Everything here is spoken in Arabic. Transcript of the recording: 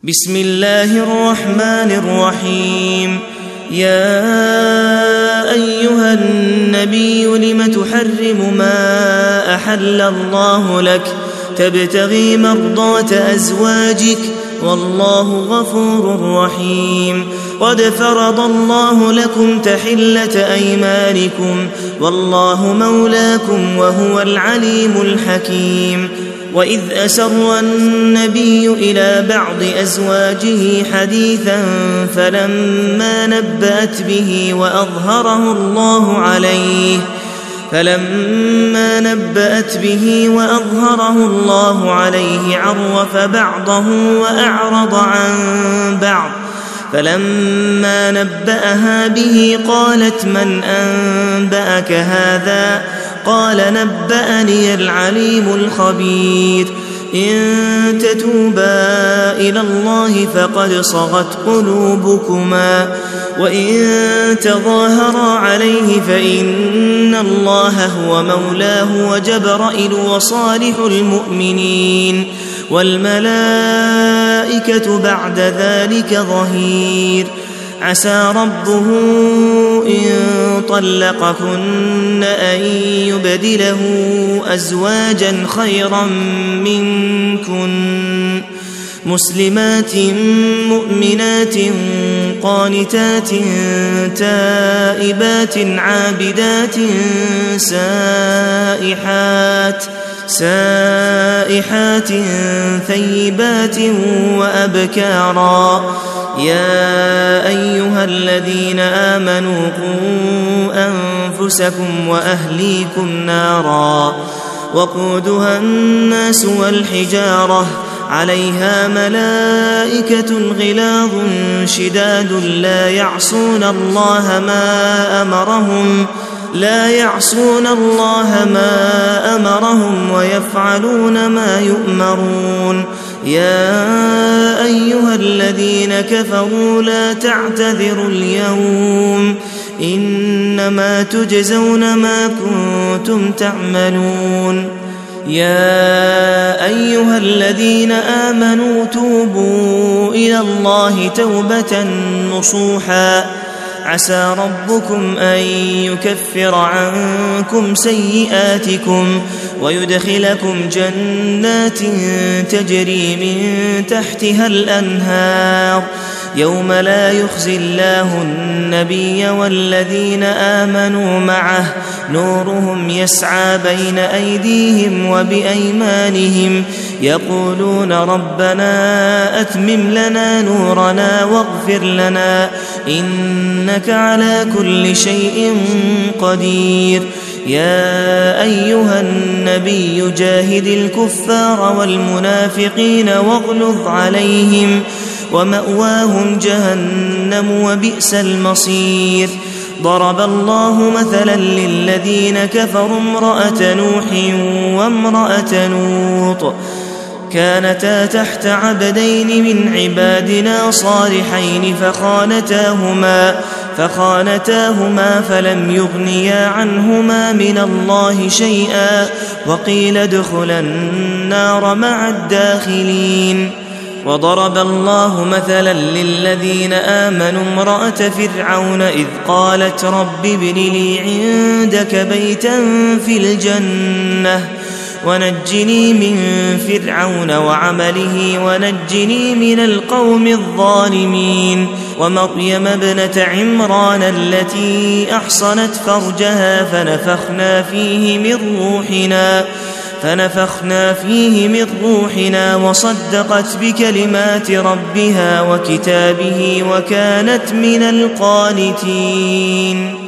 بسم الله الرحمن الرحيم. يا أيها النبي لم تحرم ما أحل الله لك تبتغي مرضات أزواجك والله غفور رحيم. قد فرض الله لكم تحلة أيمانكم والله مولاكم وهو العليم الحكيم. وإذ أسر النبي إلى بعض أزواجه حديثا فلما نبأت به وأظهره الله عليه عرف بعضه وأعرض عن بعض. فلما نبأها به قالت من أنبأك هذا؟ قال نبأني العليم الخبير. إن تتوبا إلى الله فقد صغت قلوبكما وإن تظاهرا عليه فإن الله هو مولاه وجبرائيل وصالح المؤمنين والملائكة بعد ذلك ظهير. عسى ربه إن طلقكن أن يبدله أزواجا خيرا منكن مسلمات مؤمنات قانتات تائبات عابدات سائحات ثيبات وأبكارا. يا أيها الذين آمنوا قوا أنفسكم وأهليكم نارا وقودها الناس والحجارة عليها ملائكة غلاظ شداد لا يعصون الله ما أمرهم ويفعلون ما يؤمرون. يا أيها الذين كفروا لا تعتذروا اليوم إنما تجزون ما كنتم تعملون. يا أيها الذين آمنوا توبوا إلى الله توبة نصوحا عسى ربكم أن يكفر عنكم سيئاتكم ويدخلكم جنات تجري من تحتها الأنهار يوم لا يخزي الله النبي والذين آمنوا معه نورهم يسعى بين أيديهم وبأيمانهم يقولون ربنا أتمم لنا نورنا واغفر لنا إنك على كل شيء قدير. يا أيها النبي جاهد الكفار والمنافقين واغلظ عليهم ومأواهم جهنم وبئس المصير. ضرب الله مثلا للذين كفروا امرأة نوح وامرأة لوط كانتا تحت عبدين من عبادنا صالحين فخانتاهما فلم يغنيا عنهما من الله شيئا وقيل ادخلا النار مع الداخلين. وضرب الله مثلا للذين آمنوا امرأة فرعون إذ قالت رب ابن لي عندك بيتا في الجنة ونجني من فرعون وعمله ونجني من القوم الظالمين. ومريم ابنة عمران التي أحصنت فرجها فنفخنا فيه من روحنا وصدقت بكلمات ربها وكتابه وكانت من القانتين.